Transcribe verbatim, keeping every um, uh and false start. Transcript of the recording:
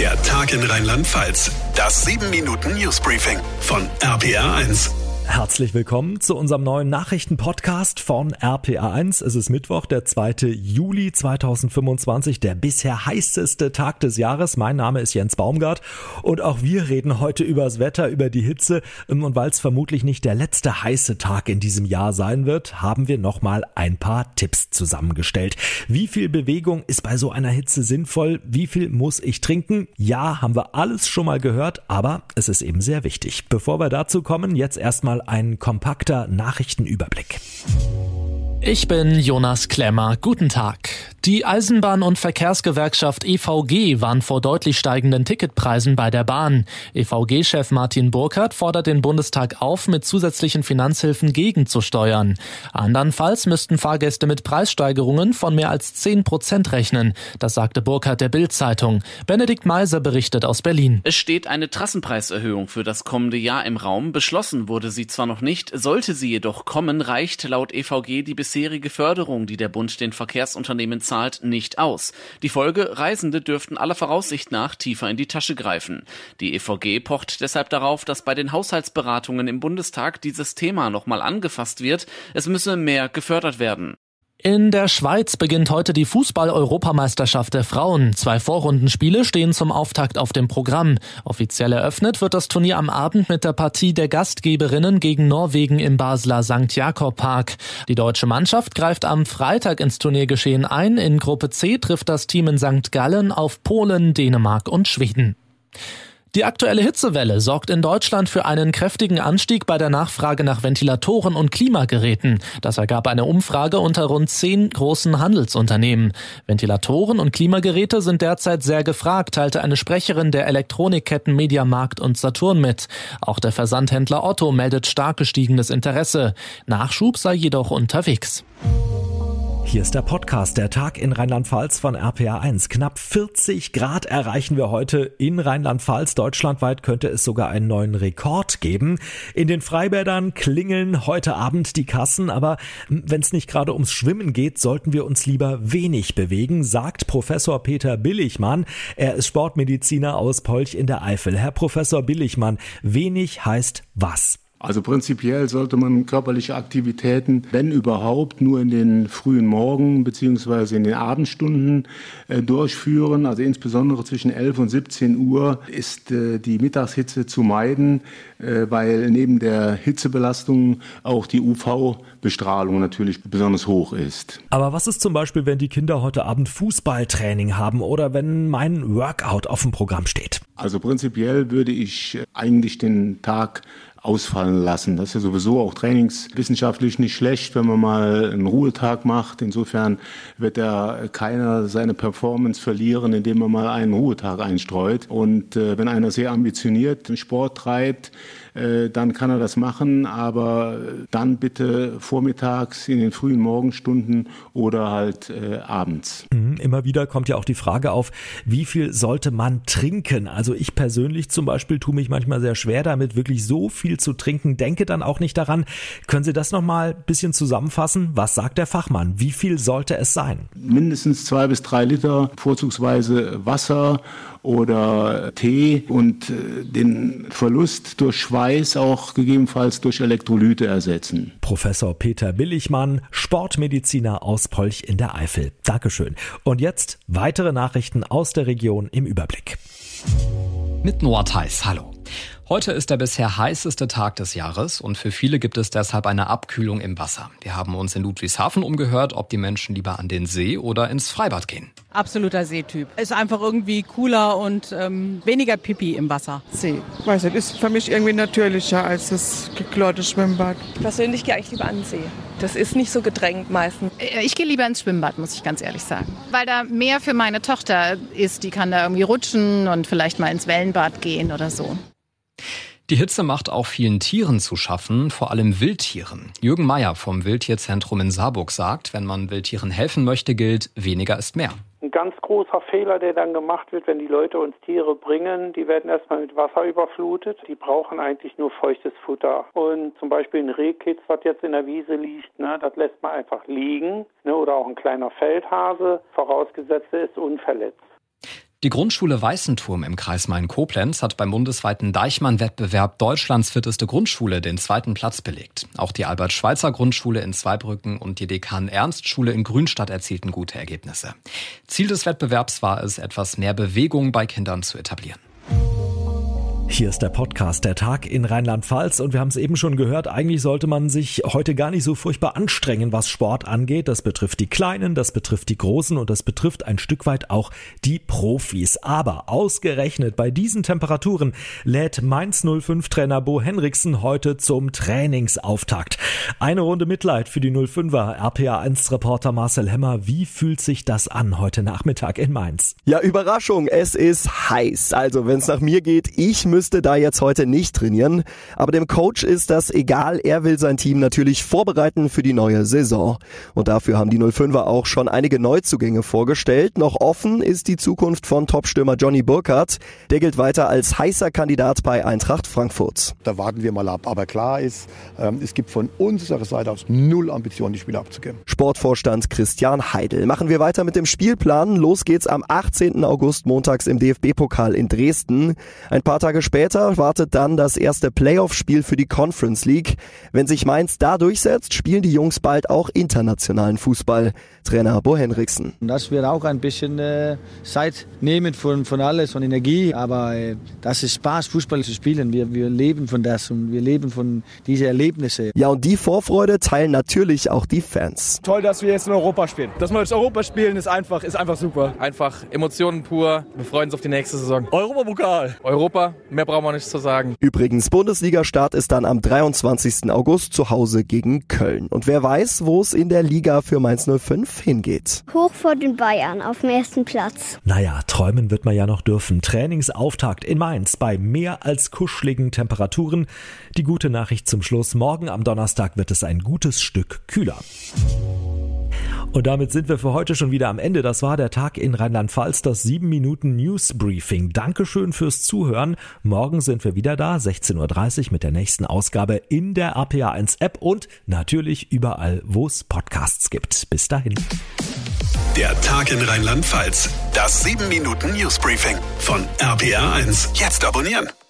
Der Tag in Rheinland-Pfalz. Das sieben Minuten Newsbriefing von R P R eins. Herzlich willkommen zu unserem neuen Nachrichten-Podcast von R P R eins. Es ist Mittwoch, der zweite Juli zweitausendfünfundzwanzig, der bisher heißeste Tag des Jahres. Mein Name ist Jens Baumgart und auch wir reden heute über das Wetter, über die Hitze. Und weil es vermutlich nicht der letzte heiße Tag in diesem Jahr sein wird, haben wir nochmal ein paar Tipps zusammengestellt. Wie viel Bewegung ist bei so einer Hitze sinnvoll? Wie viel muss ich trinken? Ja, haben wir alles schon mal gehört, aber es ist eben sehr wichtig. Bevor wir dazu kommen, jetzt erstmal ein kompakter Nachrichtenüberblick. Ich bin Jonas Klemmer. Guten Tag. Die Eisenbahn- und Verkehrsgewerkschaft E V G warnt vor deutlich steigenden Ticketpreisen bei der Bahn. E V G-Chef Martin Burkhardt fordert den Bundestag auf, mit zusätzlichen Finanzhilfen gegenzusteuern. Andernfalls müssten Fahrgäste mit Preissteigerungen von mehr als zehn Prozent rechnen. Das sagte Burkhardt der Bild-Zeitung. Benedikt Meiser berichtet aus Berlin. Es steht eine Trassenpreiserhöhung für das kommende Jahr im Raum. Beschlossen wurde sie zwar noch nicht, sollte sie jedoch kommen, reicht laut E V G die bisherige Förderung, die der Bund den Verkehrsunternehmen zahlt, nicht aus. Die Folge: Reisende dürften aller Voraussicht nach tiefer in die Tasche greifen. Die E V G pocht deshalb darauf, dass bei den Haushaltsberatungen im Bundestag dieses Thema nochmal angefasst wird. Es müsse mehr gefördert werden. In der Schweiz beginnt heute die Fußball-Europameisterschaft der Frauen. Zwei Vorrundenspiele stehen zum Auftakt auf dem Programm. Offiziell eröffnet wird das Turnier am Abend mit der Partie der Gastgeberinnen gegen Norwegen im Basler Sankt Jakob Park. Die deutsche Mannschaft greift am Freitag ins Turniergeschehen ein. In Gruppe C trifft das Team in Sankt Gallen auf Polen, Dänemark und Schweden. Die aktuelle Hitzewelle sorgt in Deutschland für einen kräftigen Anstieg bei der Nachfrage nach Ventilatoren und Klimageräten. Das ergab eine Umfrage unter rund zehn großen Handelsunternehmen. Ventilatoren und Klimageräte sind derzeit sehr gefragt, teilte eine Sprecherin der Elektronikketten Mediamarkt und Saturn mit. Auch der Versandhändler Otto meldet stark gestiegenes Interesse. Nachschub sei jedoch unterwegs. Hier ist der Podcast, der Tag in Rheinland-Pfalz von R P R eins. Knapp vierzig Grad erreichen wir heute in Rheinland-Pfalz. Deutschlandweit könnte es sogar einen neuen Rekord geben. In den Freibädern klingeln heute Abend die Kassen, aber wenn es nicht gerade ums Schwimmen geht, sollten wir uns lieber wenig bewegen, sagt Professor Peter Billigmann. Er ist Sportmediziner aus Polch in der Eifel. Herr Professor Billigmann, wenig heißt was? Also prinzipiell sollte man körperliche Aktivitäten, wenn überhaupt, nur in den frühen Morgen- bzw. in den Abendstunden äh, durchführen. Also insbesondere zwischen elf und siebzehn Uhr ist äh, die Mittagshitze zu meiden, äh, weil neben der Hitzebelastung auch die U V-Bestrahlung natürlich besonders hoch ist. Aber was ist zum Beispiel, wenn die Kinder heute Abend Fußballtraining haben oder wenn mein Workout auf dem Programm steht? Also prinzipiell würde ich eigentlich den Tag ausfallen lassen. Das ist ja sowieso auch trainingswissenschaftlich nicht schlecht, wenn man mal einen Ruhetag macht. Insofern wird ja keiner seine Performance verlieren, indem man mal einen Ruhetag einstreut. Und äh, wenn einer sehr ambitioniert Sport treibt, äh, dann kann er das machen, aber dann bitte vormittags in den frühen Morgenstunden oder halt äh, abends. Immer wieder kommt ja auch die Frage auf, wie viel sollte man trinken? Also ich persönlich zum Beispiel tue mich manchmal sehr schwer damit, wirklich so viel zu trinken, denke dann auch nicht daran. Können Sie das nochmal ein bisschen zusammenfassen? Was sagt der Fachmann? Wie viel sollte es sein? Mindestens zwei bis drei Liter, vorzugsweise Wasser oder Tee und äh, den Verlust durch Schweiß auch gegebenenfalls durch Elektrolyte ersetzen. Professor Peter Billigmann, Sportmediziner aus Polch in der Eifel. Dankeschön. Und jetzt weitere Nachrichten aus der Region im Überblick. Mit Nordheiß, hallo. Heute ist der bisher heißeste Tag des Jahres und für viele gibt es deshalb eine Abkühlung im Wasser. Wir haben uns in Ludwigshafen umgehört, ob die Menschen lieber an den See oder ins Freibad gehen. Absoluter Seetyp. Ist einfach irgendwie cooler und ähm, weniger Pipi im Wasser. See. Weiß nicht, ist für mich irgendwie natürlicher als das geklorte Schwimmbad. Ich persönlich gehe eigentlich lieber an den See. Das ist nicht so gedrängt meistens. Ich gehe lieber ins Schwimmbad, muss ich ganz ehrlich sagen. Weil da mehr für meine Tochter ist. Die kann da irgendwie rutschen und vielleicht mal ins Wellenbad gehen oder so. Die Hitze macht auch vielen Tieren zu schaffen, vor allem Wildtieren. Jürgen Meyer vom Wildtierzentrum in Saarburg sagt, wenn man Wildtieren helfen möchte, gilt, weniger ist mehr. Ein ganz großer Fehler, der dann gemacht wird, wenn die Leute uns Tiere bringen, die werden erstmal mit Wasser überflutet. Die brauchen eigentlich nur feuchtes Futter. Und zum Beispiel ein Rehkitz, was jetzt in der Wiese liegt, ne, das lässt man einfach liegen. Ne, oder auch ein kleiner Feldhase, vorausgesetzt er ist unverletzt. Die Grundschule Weißenturm im Kreis Main-Koblenz hat beim bundesweiten Deichmann-Wettbewerb Deutschlands fitteste Grundschule den zweiten Platz belegt. Auch die Albert-Schweitzer-Grundschule in Zweibrücken und die Dekan-Ernst-Schule in Grünstadt erzielten gute Ergebnisse. Ziel des Wettbewerbs war es, etwas mehr Bewegung bei Kindern zu etablieren. Hier ist der Podcast Der Tag in Rheinland-Pfalz und wir haben es eben schon gehört, eigentlich sollte man sich heute gar nicht so furchtbar anstrengen, was Sport angeht. Das betrifft die Kleinen, das betrifft die Großen und das betrifft ein Stück weit auch die Profis. Aber ausgerechnet bei diesen Temperaturen lädt Mainz null fünf Trainer Bo Henriksen heute zum Trainingsauftakt. Eine Runde Mitleid für die null fünfer. R P A eins Reporter Marcel Hemmer, wie fühlt sich das an heute Nachmittag in Mainz? Ja, Überraschung, es ist heiß. Also wenn es nach mir geht, ich müsste da jetzt heute nicht trainieren. Aber dem Coach ist das egal. Er will sein Team natürlich vorbereiten für die neue Saison. Und dafür haben die null fünfer auch schon einige Neuzugänge vorgestellt. Noch offen ist die Zukunft von Topstürmer Johnny Burkhardt. Der gilt weiter als heißer Kandidat bei Eintracht Frankfurt. Da warten wir mal ab. Aber klar ist, es gibt von unserer Seite aus null Ambitionen, die Spieler abzugeben. Sportvorstand Christian Heidel. Machen wir weiter mit dem Spielplan. Los geht's am achtzehnten August montags im D F B-Pokal in Dresden. Ein paar Tage später wartet dann das erste Playoff-Spiel für die Conference League. Wenn sich Mainz da durchsetzt, spielen die Jungs bald auch internationalen Fußball. Trainer Bo Henriksen. Das wird auch ein bisschen äh, Zeit nehmen von, von alles, von Energie. Aber äh, das ist Spaß, Fußball zu spielen. Wir, wir leben von das und wir leben von diesen Erlebnissen. Ja, und die Vorfreude teilen natürlich auch die Fans. Toll, dass wir jetzt in Europa spielen. Dass wir jetzt Europa spielen, ist einfach, ist einfach super. Einfach Emotionen pur. Wir freuen uns auf die nächste Saison. Europapokal. Europa, mehr brauchen wir nicht zu sagen. Übrigens, Bundesliga-Start ist dann am dreiundzwanzigsten August zu Hause gegen Köln. Und wer weiß, wo es in der Liga für Mainz null fünf hingeht. Hoch vor den Bayern auf dem ersten Platz. Naja, träumen wird man ja noch dürfen. Trainingsauftakt in Mainz bei mehr als kuscheligen Temperaturen. Die gute Nachricht zum Schluss. Morgen am Donnerstag wird es ein gutes Stück kühler. Und damit sind wir für heute schon wieder am Ende. Das war der Tag in Rheinland-Pfalz, das sieben Minuten News Briefing. Dankeschön fürs Zuhören. Morgen sind wir wieder da, sechzehn Uhr dreißig mit der nächsten Ausgabe in der R P A eins App und natürlich überall, wo es Podcasts gibt. Bis dahin. Der Tag in Rheinland-Pfalz, das sieben Minuten News Briefing von R P A eins. Jetzt abonnieren.